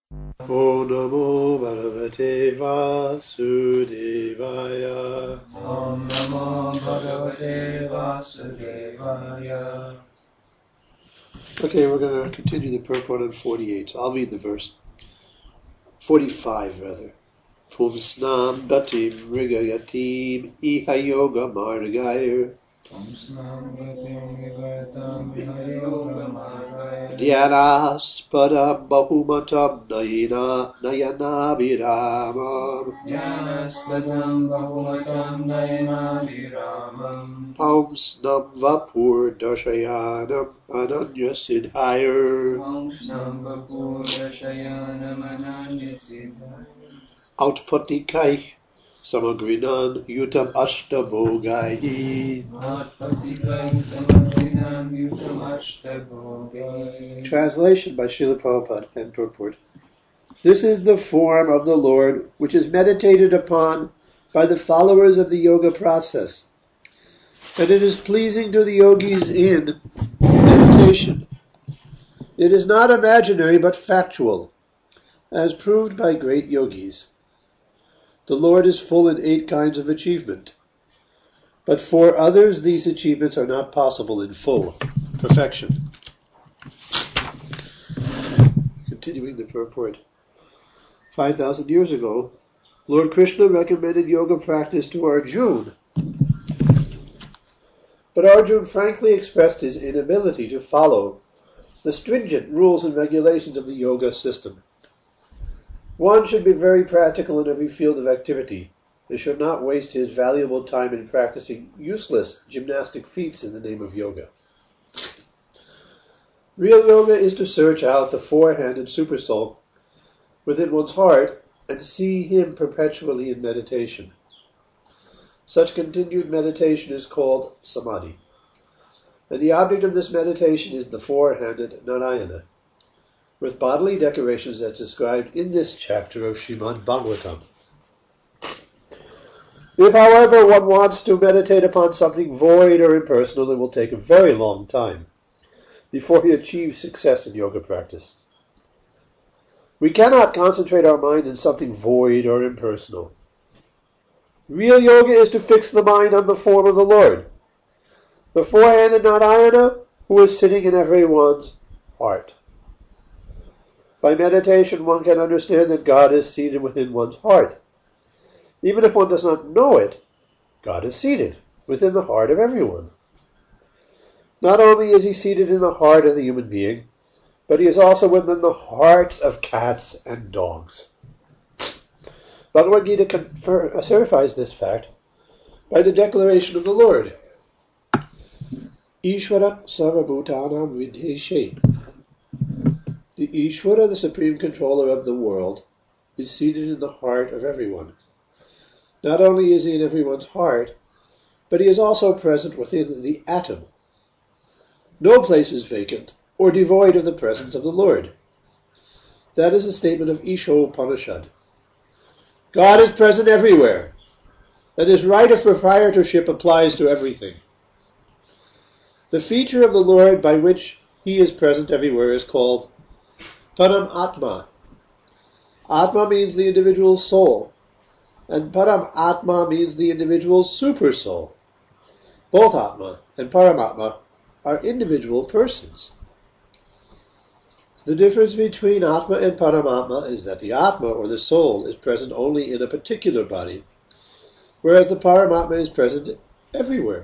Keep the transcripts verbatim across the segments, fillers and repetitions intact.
Om Namo Bhagavate Vasudevaya. Om Namo Bhagavate Vasudevaya. Okay, we're going to continue the purport on forty-eight. So I'll read the verse. forty-five, rather. Pumsnam datim rigayatim iha yoga margayir. Dhyanaspadam bahumatam nayana nayana viramam. Jnanaspadam Bahumatam Nayana Viramam. Pumsnam vapur darshayanam ananya siddhayar. Pumsnam Vapur Dashayanam Ananya Siddhayar. Outpatikai samagrinan yutam ashtabhogai. Atpatikai Samagrinam Yutam Ashtabhogai. Translation by Srila Prabhupada and purport. This is the form of the Lord which is meditated upon by the followers of the yoga process, and it is pleasing to the yogis in meditation. It is not imaginary but factual, as proved by great yogis. The Lord is full in eight kinds of achievement, but for others these achievements are not possible in full perfection. Continuing the purport. Five thousand years ago, Lord Krishna recommended yoga practice to Arjuna, but Arjuna frankly expressed his inability to follow the stringent rules and regulations of the yoga system. One should be very practical in every field of activity. He should not waste his valuable time in practicing useless gymnastic feats in the name of yoga. Real yoga is to search out the four-handed supersoul within one's heart and see him perpetually in meditation. Such continued meditation is called samadhi, and the object of this meditation is the four-handed Narayana, with bodily decorations as described in this chapter of Srimad Bhagavatam. If, however, one wants to meditate upon something void or impersonal, it will take a very long time before he achieves success in yoga practice. We cannot concentrate our mind on something void or impersonal. Real yoga is to fix the mind on the form of the Lord, the four-handed Narayana, who is sitting in everyone's heart. By meditation, one can understand that God is seated within one's heart. Even if one does not know it, God is seated within the heart of everyone. Not only is he seated in the heart of the human being, but he is also within the hearts of cats and dogs. Bhagavad Gita confer- uh, certifies this fact by the declaration of the Lord. Ishvara sarvabhutanam vidheshe. The Ishvara, the supreme controller of the world, is seated in the heart of everyone. Not only is he in everyone's heart, but he is also present within the atom. No place is vacant or devoid of the presence of the Lord. That is a statement of Ishopanishad. God is present everywhere, and his right of proprietorship applies to everything. The feature of the Lord by which he is present everywhere is called Param Atma. Atma means the individual soul, and Param Atma means the individual super soul. Both Atma and Paramatma are individual persons. The difference between Atma and Paramatma is that the Atma, or the soul, is present only in a particular body, whereas the Paramatma is present everywhere.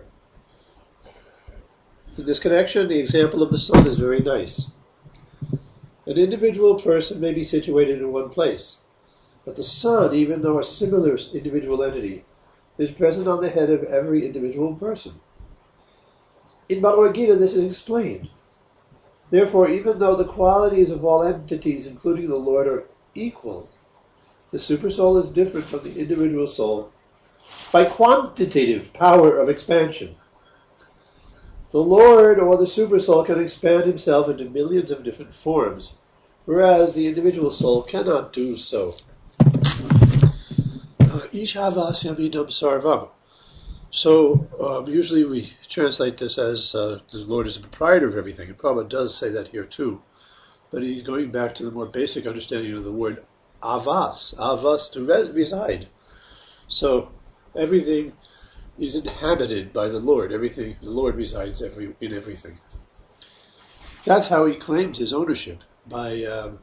In this connection, the example of the sun is very nice. An individual person may be situated in one place, but the sun, even though a similar individual entity, is present on the head of every individual person. In Bhagavad Gita, this is explained. Therefore, even though the qualities of all entities, including the Lord, are equal, the supersoul is different from the individual soul by quantitative power of expansion. The Lord, or the supersoul, can expand himself into millions of different forms, whereas the individual soul cannot do so. Ishavasyamidam sarvam. So um, usually we translate this as uh, the Lord is the proprietor of everything, and Prabhupada does say that here too. but he's going back to the more basic understanding of the word avas, avas to res- reside. So everything is inhabited by the Lord. Everything, the Lord resides every, in everything. That's how he claims his ownership, by um,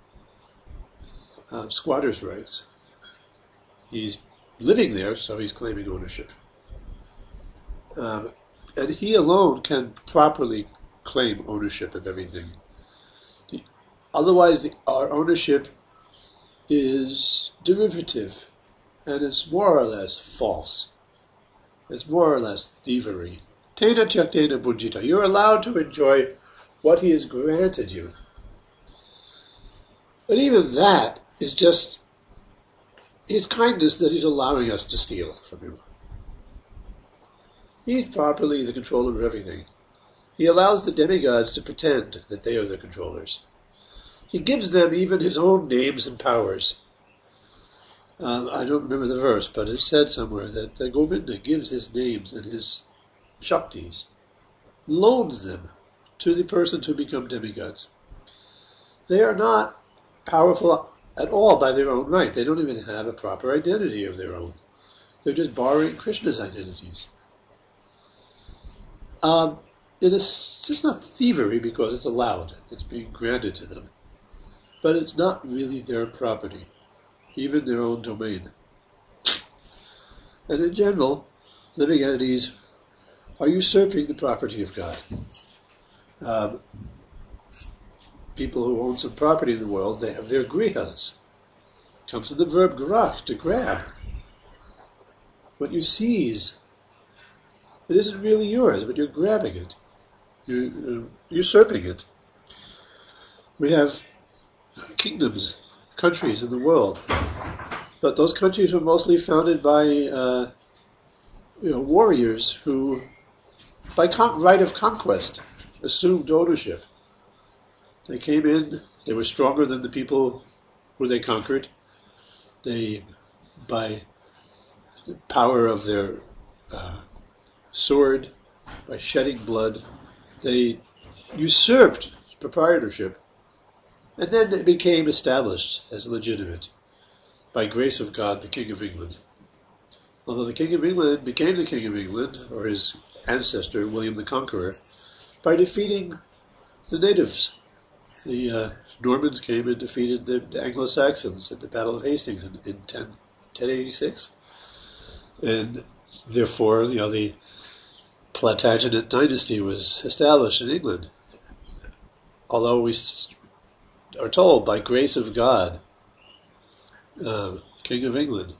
uh, squatter's rights. He's living there, so he's claiming ownership. Um, and he alone can properly claim ownership of everything. The, otherwise, the, our ownership is derivative, and it's more or less false. It's more or less thievery. Tena tyaktena bhujita. You're allowed to enjoy what he has granted you. But even that is just his kindness that he's allowing us to steal from him. He's properly the controller of everything. He allows the demigods to pretend that they are the controllers. He gives them even his own names and powers. Um, I don't remember the verse, but it said somewhere that uh, Govinda gives his names and his shaktis, loans them to the person to become demigods. They are not powerful at all by their own right. They don't even have a proper identity of their own. They're just borrowing Krishna's identities. Um, it is just not thievery because it's allowed. It's being granted to them. But it's not really their property, even their own domain. And in general, living entities are usurping the property of God. Um, people who own some property in the world, they have their grihas. Comes from the verb grach, to grab. What you seize, it isn't really yours, but you're grabbing it. You're, you're usurping it. We have kingdoms, countries in the world, but those countries were mostly founded by uh, you know, warriors who, by con- right of conquest, assumed ownership. They came in, they were stronger than the people who they conquered. They, by the power of their uh, sword, by shedding blood, they usurped proprietorship, and then it became established as legitimate by grace of God, the King of England. Although the King of England became the King of England, or his ancestor, William the Conqueror, by defeating the natives. The uh, Normans came and defeated the Anglo-Saxons at the Battle of Hastings in, in ten eighty-six. And therefore, you know, the Plantagenet dynasty was established in England. Although we are told, by grace of God, uh, King of England,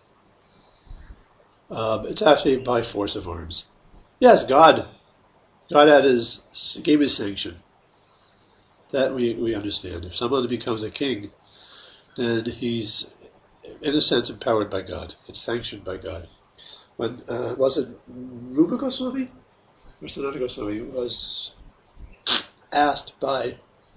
uh, it's actually by force of arms. Yes, God, God had his, gave his sanction. That we, we understand. If someone becomes a king, then he's, in a sense, empowered by God. It's sanctioned by God. When, uh, was it Rupa Goswami? Or Sanatana Goswami was asked by,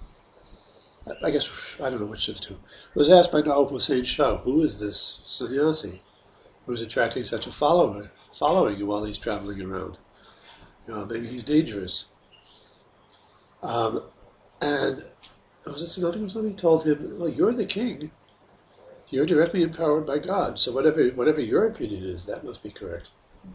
I guess, I don't know which of the two, was asked by Nawab Hussain Shah, who is this sannyasi who is attracting such a follower, following while he's traveling around? You know, maybe he's dangerous. Um, and was it Sanatana Goswami told him, well, you're the king. You're directly empowered by God, so whatever whatever your opinion is, that must be correct.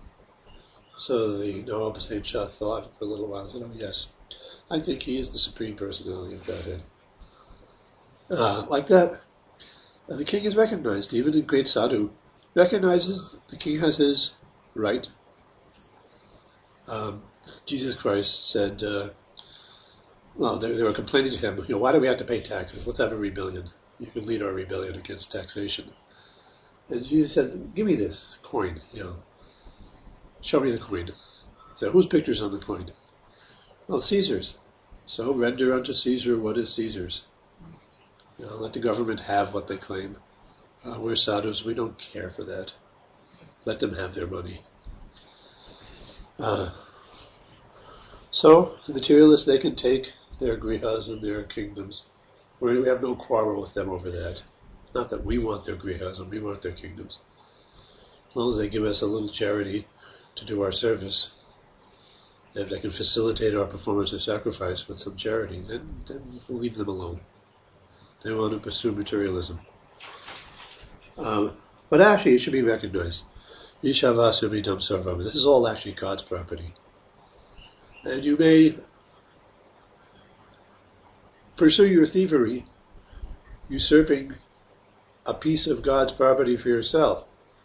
So the Nawab Hussain Shah thought for a little while and said, oh yes, I think he is the supreme personality of Godhead. Uh, like that, uh, the king is recognized. Even the great sadhu recognizes the king has his right. Um, Jesus Christ said, uh, well, they, they were complaining to him, you know, why do we have to pay taxes? Let's have a rebellion. You can lead our rebellion against taxation. And Jesus said, give me this coin, you know. Show me the coin. So whose picture's on the coin? Well, Caesar's. So render unto Caesar what is Caesar's. You know, let the government have what they claim. Uh, we're sadhus, we don't care for that. Let them have their money. Uh, so, the materialists, they can take their grihas and their kingdoms. We have no quarrel with them over that. Not that we want their grihas and we want their kingdoms. As long as they give us a little charity to do our service, if they can facilitate our performance of sacrifice with some charity, then, then we'll leave them alone. They want to pursue materialism. Um, but actually, it should be recognized. Ishavasubhidam sarvam. This is all actually God's property. And you may pursue your thievery, usurping a piece of God's property for yourself.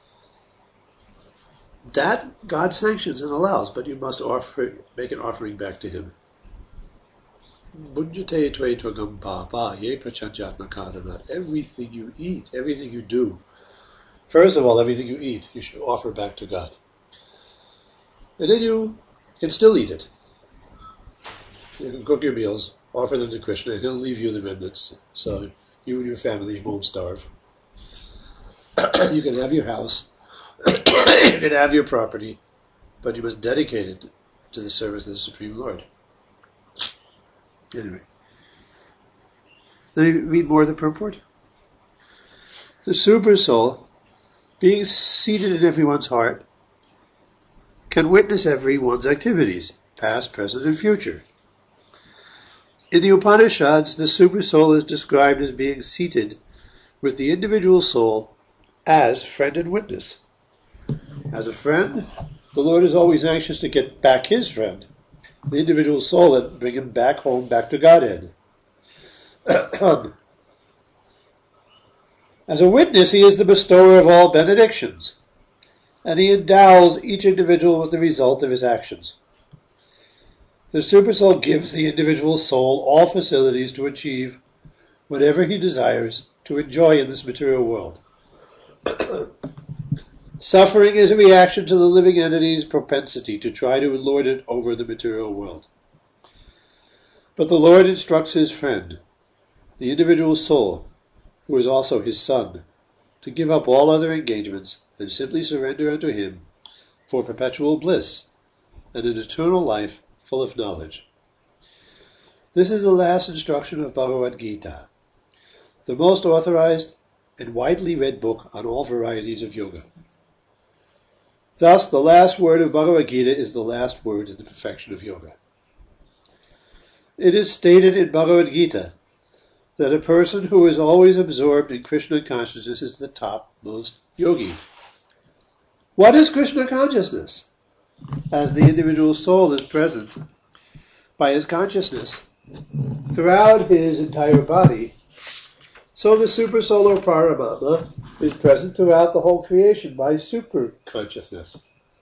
That God sanctions and allows, but you must offer, make an offering back to Him. Everything you eat, everything you do, first of all, everything you eat, you should offer back to God. And then you can still eat it. You can cook your meals, offer them to Krishna, and He'll leave you the remnants, so you and your family won't starve. You can have your house, you can have your property, but you must dedicate it to the service of the Supreme Lord. Anyway, let me read more of the purport. The Super Soul, being seated in everyone's heart, can witness everyone's activities, past, present, and future. In the Upanishads, the Super Soul is described as being seated with the individual soul as friend and witness. As a friend, the Lord is always anxious to get back His friend, the individual soul, and bring him back home, back to Godhead. As a witness, He is the bestower of all benedictions, and He endows each individual with the result of his actions. The Super Soul gives the individual soul all facilities to achieve whatever he desires to enjoy in this material world. Suffering is a reaction to the living entity's propensity to try to lord it over the material world. But the Lord instructs His friend, the individual soul, who is also His son, to give up all other engagements and simply surrender unto Him for perpetual bliss and an eternal life full of knowledge. This is the last instruction of Bhagavad Gita, the most authorized and widely read book on all varieties of yoga. Thus, the last word of Bhagavad Gita is the last word in the perfection of yoga. It is stated in Bhagavad Gita that a person who is always absorbed in Krishna consciousness is the topmost yogi. What is Krishna consciousness? As the individual soul is present by his consciousness throughout his entire body, so the Super Soul or Paramatma is present throughout the whole creation by super consciousness.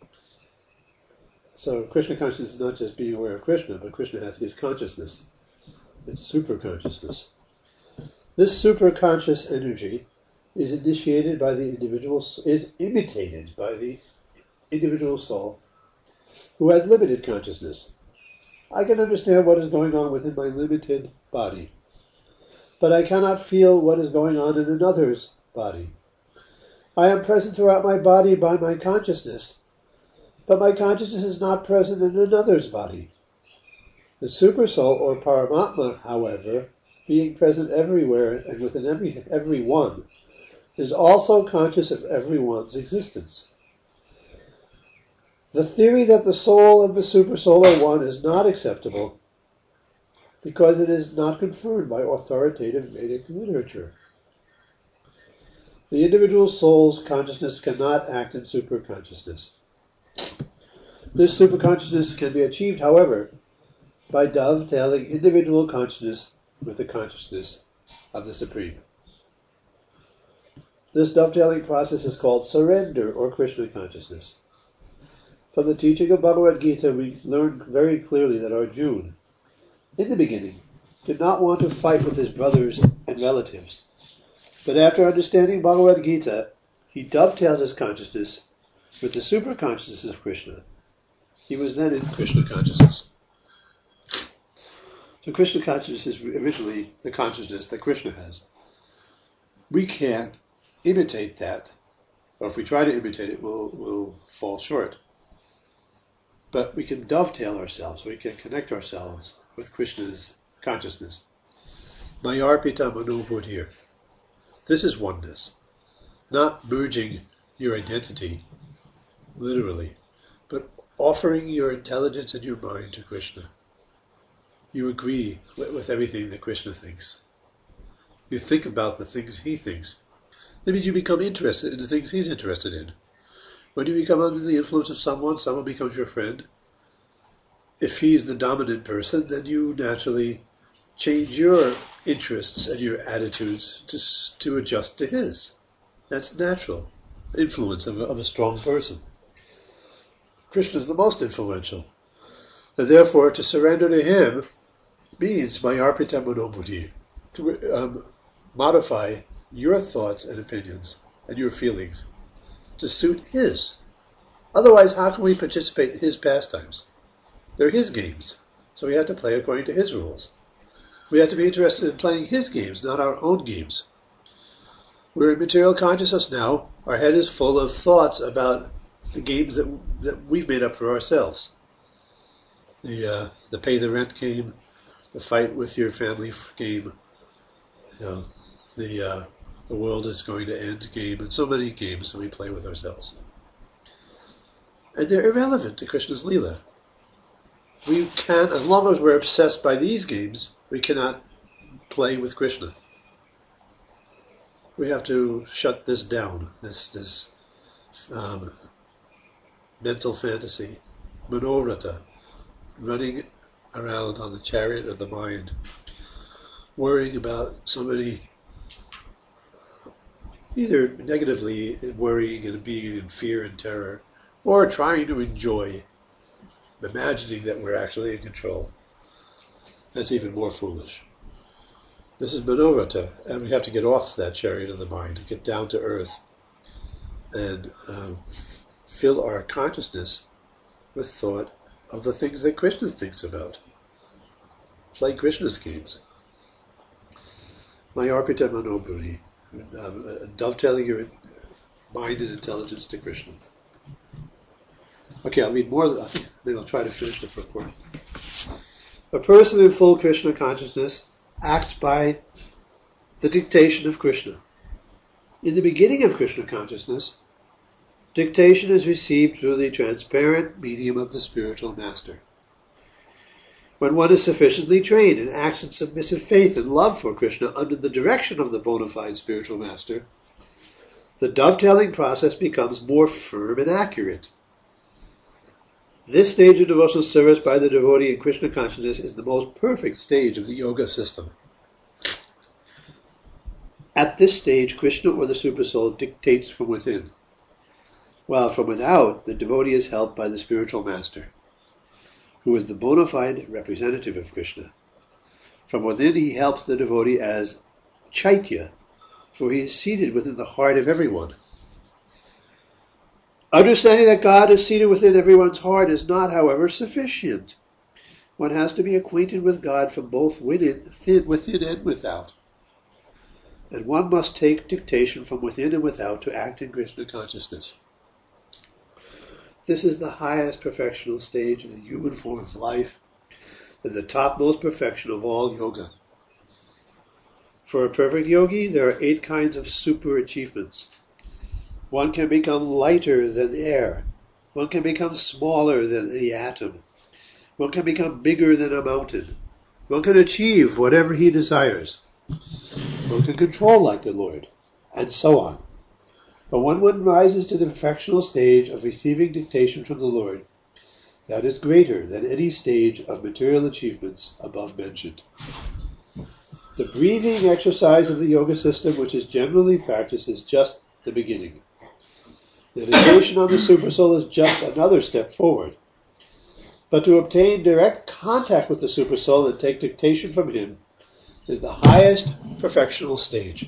So Krishna consciousness is not just being aware of Krishna, but Krishna has His consciousness. It's super consciousness. This super conscious energy is initiated by the individual, is imitated by the individual soul who has limited consciousness. I can understand what is going on within my limited body, but I cannot feel what is going on in another's body. I am present throughout my body by my consciousness, but my consciousness is not present in another's body. The Super Soul, or Paramatma, however, being present everywhere and within everything, everyone, is also conscious of everyone's existence. The theory that the soul and the Super Soul are one is not acceptable because it is not confirmed by authoritative Vedic literature. The individual soul's consciousness cannot act in superconsciousness. This superconsciousness can be achieved, however, by dovetailing individual consciousness with the consciousness of the Supreme. This dovetailing process is called surrender or Krishna consciousness. From the teaching of Bhagavad Gita, we learn very clearly that Arjuna, in the beginning, did not want to fight with his brothers and relatives. But after understanding Bhagavad Gita, he dovetailed his consciousness with the super consciousness of Krishna. He was then in Krishna consciousness. So Krishna consciousness is originally the consciousness that Krishna has. We can't imitate that, or if we try to imitate it, we'll, we'll fall short. But we can dovetail ourselves, we can connect ourselves with Krishna's consciousness. Mayarpita Manobodhir. This is oneness. Not merging your identity, literally, but offering your intelligence and your mind to Krishna. You agree with everything that Krishna thinks. You think about the things he thinks. That means you become interested in the things he's interested in. When you become under the influence of someone, someone becomes your friend. If he's the dominant person, then you naturally change your interests and your attitudes to, to adjust to his. That's natural influence of a, of a strong person. Krishna is the most influential. And therefore, to surrender to him means mayarpita manobuddhi, to um, modify your thoughts and opinions and your feelings to suit his. Otherwise, how can we participate in his pastimes? They're his games, so we have to play according to his rules. We have to be interested in playing his games, not our own games. We're in material consciousness now. Our head is full of thoughts about the games that that we've made up for ourselves. The uh, the pay the rent game, the fight with your family game, you know, the uh, the world is going to end game, and so many games that we play with ourselves. And they're irrelevant to Krishna's Leela. We can't, as long as we're obsessed by these games, we cannot play with Krishna. We have to shut this down, this this um, mental fantasy, manorata, running around on the chariot of the mind, worrying about so many, either negatively worrying and being in fear and terror, or trying to enjoy, imagining that we're actually in control. That's even more foolish. This is manorata, and we have to get off that chariot of the mind, get down to earth, and um, fill our consciousness with thought of the things that Krishna thinks about. Play Krishna's games. Mayarpita manobuddhi, um, dovetailing your mind and intelligence to Krishna. Okay, I'll read more. I think maybe I'll try to finish the purport. A person in full Krishna consciousness acts by the dictation of Krishna. In the beginning of Krishna consciousness, dictation is received through the transparent medium of the spiritual master. When one is sufficiently trained and acts in submissive faith and love for Krishna under the direction of the bona fide spiritual master, the dovetailing process becomes more firm and accurate. This stage of devotional service by the devotee in Krishna consciousness is the most perfect stage of the yoga system. At this stage, Krishna or the Supersoul dictates from within, while from without, the devotee is helped by the spiritual master, who is the bona fide representative of Krishna. From within, he helps the devotee as Chaitya, for he is seated within the heart of everyone. Understanding that God is seated within everyone's heart is not, however, sufficient. One has to be acquainted with God from both within, within and without. And one must take dictation from within and without to act in Krishna consciousness. This is the highest perfectional stage of the human form of life and the topmost perfection of all yoga. For a perfect yogi, there are eight kinds of super achievements. One can become lighter than air. One can become smaller than the atom. One can become bigger than a mountain. One can achieve whatever he desires. One can control like the Lord, and so on. But when one rises to the perfectional stage of receiving dictation from the Lord, that is greater than any stage of material achievements above mentioned. The breathing exercise of the yoga system, which is generally practiced, is just the beginning. Meditation on the Supersoul is just another step forward. But to obtain direct contact with the Supersoul and take dictation from him is the highest perfectional stage.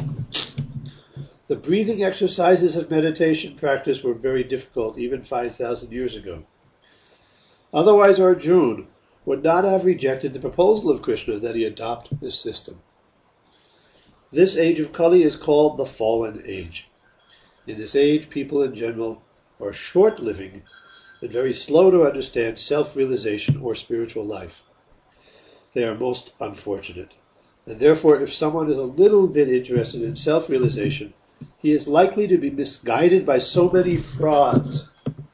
The breathing exercises of meditation practice were very difficult even five thousand years ago. Otherwise Arjuna would not have rejected the proposal of Krishna that he adopt this system. This age of Kali is called the fallen age. In this age, people in general are short-living and very slow to understand self-realization or spiritual life. They are most unfortunate. And therefore, if someone is a little bit interested in self-realization, he is likely to be misguided by so many frauds.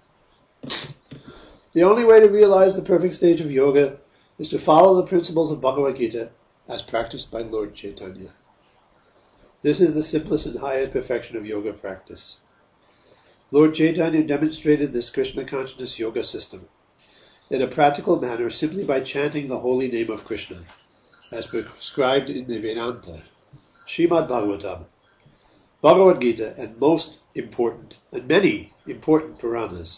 The only way to realize the perfect stage of yoga is to follow the principles of Bhagavad Gita as practiced by Lord Chaitanya. This is the simplest and highest perfection of yoga practice. Lord Chaitanya demonstrated this Krishna consciousness yoga system in a practical manner simply by chanting the holy name of Krishna, as prescribed in the Vedanta, Srimad Bhagavatam, Bhagavad Gita, and most important, and many important Puranas.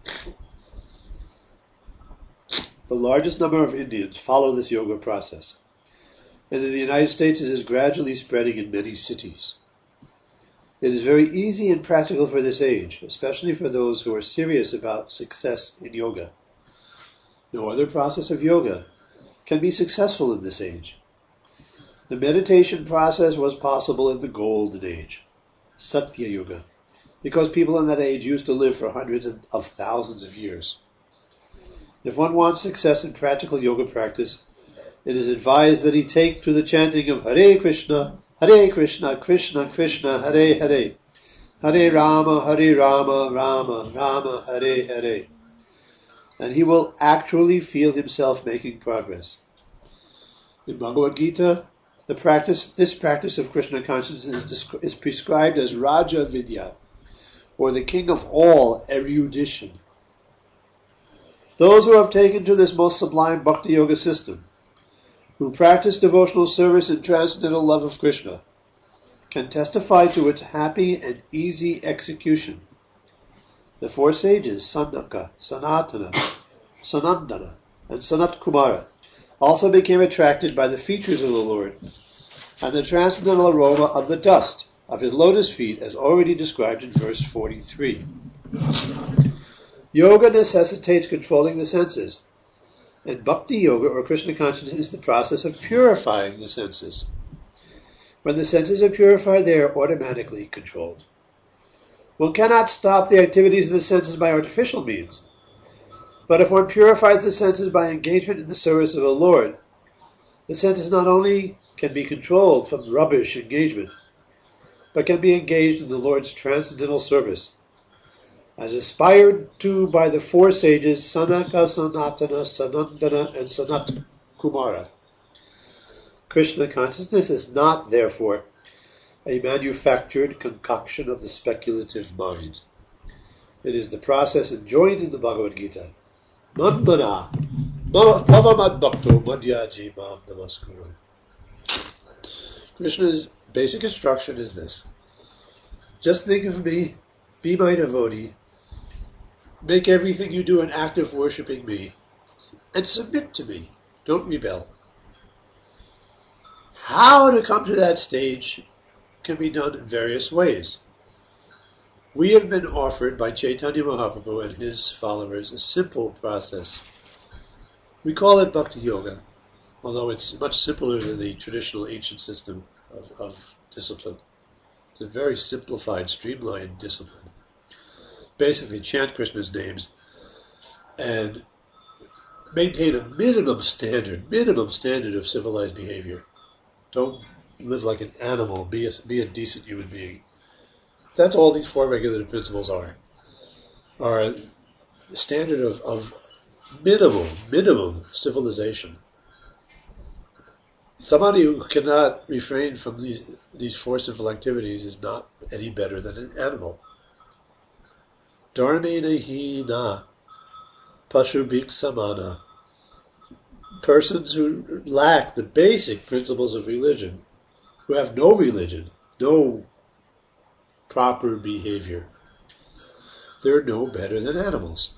The largest number of Indians follow this yoga process, and in the United States it is gradually spreading in many cities. It is very easy and practical for this age, especially for those who are serious about success in yoga. No other process of yoga can be successful in this age. The meditation process was possible in the golden age, Satya Yuga, because people in that age used to live for hundreds of thousands of years. If one wants success in practical yoga practice, it is advised that he take to the chanting of Hare Krishna, Hare Krishna, Krishna Krishna, Hare Hare, Hare Rama, Hare Rama, Rama Rama, Hare Hare, and he will actually feel himself making progress. In Bhagavad Gita, the practice, this practice of Krishna consciousness is, is prescribed as Raja Vidya, or the king of all erudition. Those who have taken to this most sublime Bhakti Yoga system, who practice devotional service and transcendental love of Krishna, can testify to its happy and easy execution. The four sages, Sanaka, Sanatana, Sanandana, and Sanat Kumara, also became attracted by the features of the Lord and the transcendental aroma of the dust of his lotus feet, as already described in verse forty-three. Yoga necessitates controlling the senses, and Bhakti Yoga, or Krishna consciousness, is the process of purifying the senses. When the senses are purified, they are automatically controlled. One cannot stop the activities of the senses by artificial means, but if one purifies the senses by engagement in the service of the Lord, the senses not only can be controlled from rubbish engagement, but can be engaged in the Lord's transcendental service, as aspired to by the four sages Sanaka, Sanatana, Sanandana, and Sanat Kumara. Krishna consciousness is not, therefore, a manufactured concoction of the speculative mind. It is the process enjoined in the Bhagavad Gita. Manmana, bhavamad bhakto madhyaji mam namaskuru. Krishna's basic instruction is this: just think of me, be my devotee, make everything you do an act of worshipping me, and submit to me. Don't rebel. How to come to that stage can be done in various ways. We have been offered by Chaitanya Mahaprabhu and his followers a simple process. We call it Bhakti Yoga, although it's much simpler than the traditional ancient system of, of discipline. It's a very simplified, streamlined discipline. Basically, chant Krishna's names and maintain a minimum standard, minimum standard of civilized behavior. Don't live like an animal. Be a, be a decent human being. That's all these four regulative principles are. Are the standard of, of minimum, minimum civilization. Somebody who cannot refrain from these, these four simple activities is not any better than an animal. Dharmena hi na pashubhik samana. Persons who lack the basic principles of religion, who have no religion, no proper behavior, they're no better than animals.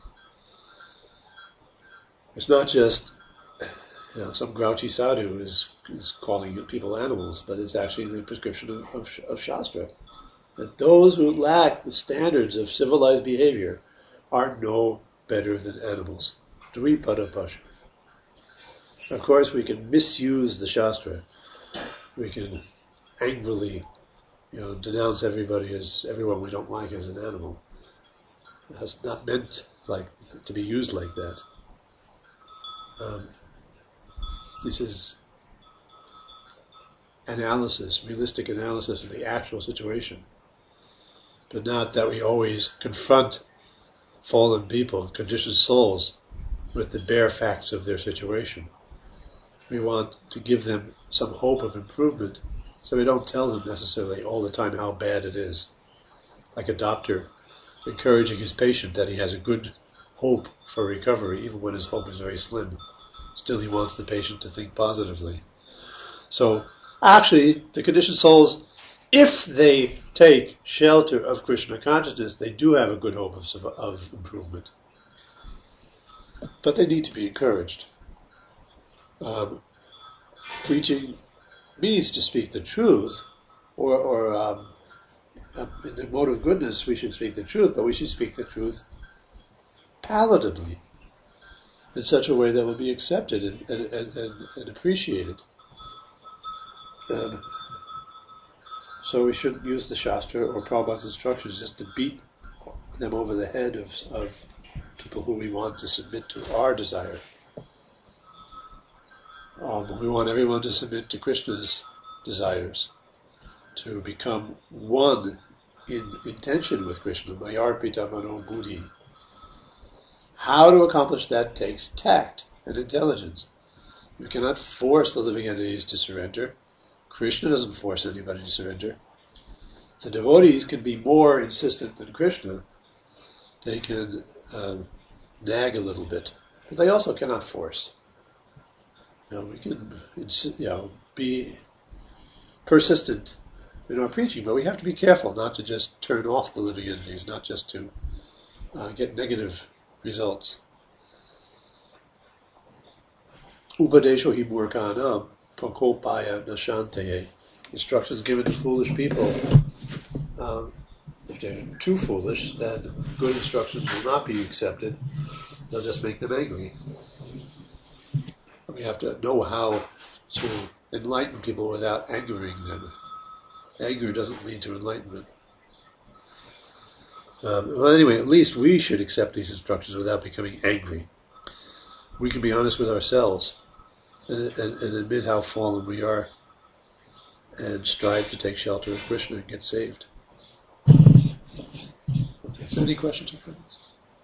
It's not just, you know, some grouchy sadhu is, is calling people animals, but it's actually the prescription of, of, of Shastra, that those who lack the standards of civilized behavior are no better than animals. Dvipada pasha. Of course, we can misuse the Shastra. We can angrily, you know, denounce everybody as everyone we don't like as an animal. It's not meant like to be used like that. Um, this is analysis, realistic analysis of the actual situation, but not that we always confront fallen people, conditioned souls, with the bare facts of their situation. We want to give them some hope of improvement So we don't tell them necessarily all the time how bad it is. Like a doctor encouraging his patient that he has a good hope for recovery, even when his hope is very slim. Still he wants the patient to think positively. So actually, the conditioned souls, if they take shelter of Krishna consciousness, they do have a good hope of, of improvement. But they need to be encouraged. Um, preaching means to speak the truth, or, or um, in the mode of goodness we should speak the truth, but we should speak the truth palatably, in such a way that will be accepted and, and, and, and, and appreciated. Um, so we shouldn't use the Shastra or Prabhupada's instructions just to beat them over the head of, of people who we want to submit to our desire. Um, we want everyone to submit to Krishna's desires, to become one in intention with Krishna, Mayarpita Mano Buddhi. How to accomplish that takes tact and intelligence. You cannot force the living entities to surrender. Krishna doesn't force anybody to surrender. The devotees can be more insistent than Krishna. They can um, nag a little bit, but they also cannot force. You know, we can, you know, be persistent in our preaching, but we have to be careful not to just turn off the living entities, not just to uh, get negative results. Upadesho hi murkanam prakopaya nashanteye. Instructions given to foolish people. Um, if they're too foolish, then good instructions will not be accepted. They'll just make them angry. We have to know how to enlighten people without angering them. Anger doesn't lead to enlightenment. Um, well, anyway, at least we should accept these instructions without becoming angry. We can be honest with ourselves and, and, and admit how fallen we are and strive to take shelter of Krishna and get saved. Okay, so any questions or comments?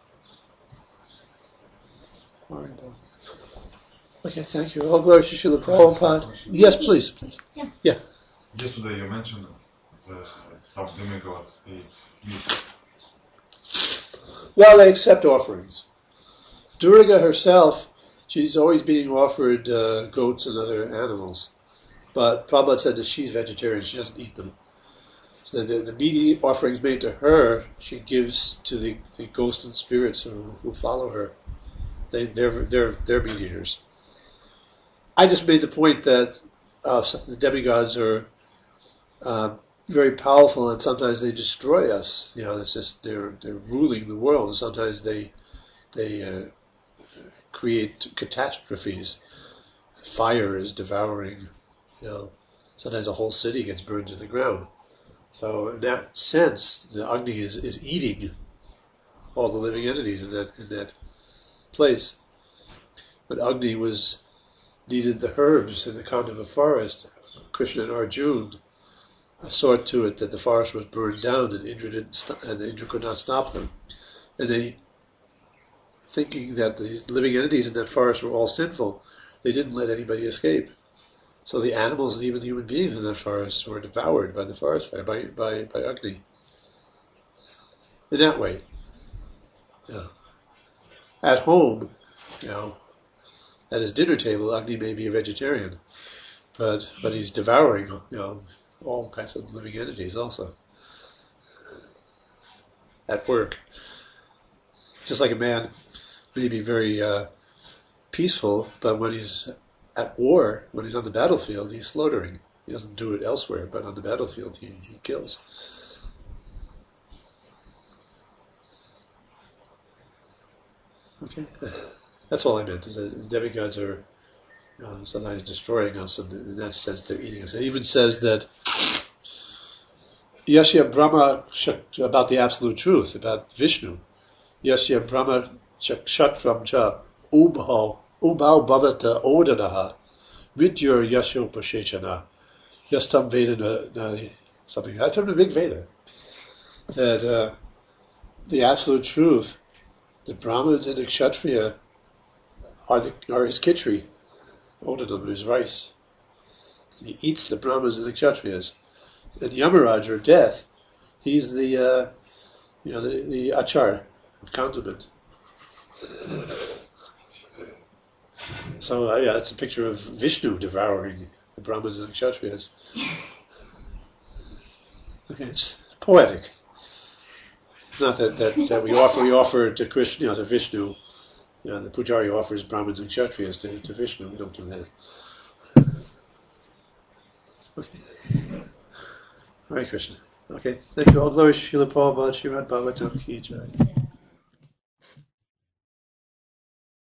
All right, Bob. Okay, thank you. All glory to Srila Prabhupada. Yes, please. please. Yeah. yeah. Yesterday you mentioned the some demigods eat meat. Well, they accept offerings. Durga herself, she's always being offered uh, goats and other animals. But Prabhupada said that she's vegetarian, she doesn't eat them. So the, the meat offerings made to her, she gives to the, the ghosts and spirits who, who follow her. They, they're, they're, they're meat eaters. I just made the point that uh, the demigods are uh, very powerful, and sometimes they destroy us. You know, it's just they're they're ruling the world, and sometimes they they uh, create catastrophes. Fire is devouring. You know, sometimes a whole city gets burned to the ground. So in that sense, the Agni is, is eating all the living entities in that in that place. But Agni was needed the herbs in the Kandava forest. Krishna and Arjuna saw to it that the forest was burned down, and Indra didn't st- and Indra could not stop them. And they, thinking that these living entities in that forest were all sinful, they didn't let anybody escape. So the animals and even the human beings in that forest were devoured by the forest fire, by by, by Agni. In that way, yeah. At home, you know, at his dinner table, Agni may be a vegetarian, but but he's devouring, you know, all kinds of living entities also. At work, just like a man may be very uh, peaceful, but when he's at war, when he's on the battlefield, he's slaughtering. He doesn't do it elsewhere, but on the battlefield he, he kills. Okay. That's all I meant, is that demigods are you know, sometimes destroying us, and in that sense they're eating us. It even says that Yashya Brahma, about the absolute truth, about Vishnu, Yashya Brahma Kshatram Cha Ubhau Ubhau Bhavata Odanaha Vidyur Yashopashechana Yastam Veda something. That's from the Big Veda. That uh, the absolute truth, the Brahmins and the Kshatriya are, the, are his kitri, Odanam, his rice. He eats the Brahmanas and the Kshatriyas. And Yamaraj, or death, he's the, uh, you know, the, the achar, condiment. So, uh, yeah, it's a picture of Vishnu devouring the Brahmanas and the Kshatriyas. Okay, it's poetic. It's not that, that, that we offer we offer to Krishna, you know, to Vishnu. You know, the Pujari offers Brahmins and Kshatriyas to, to Vishnu. We don't do that. Okay. Hare Krishna. Okay. Thank you. All glory Srila Prabhupada, Srimad Bhagavatam Ki Jai.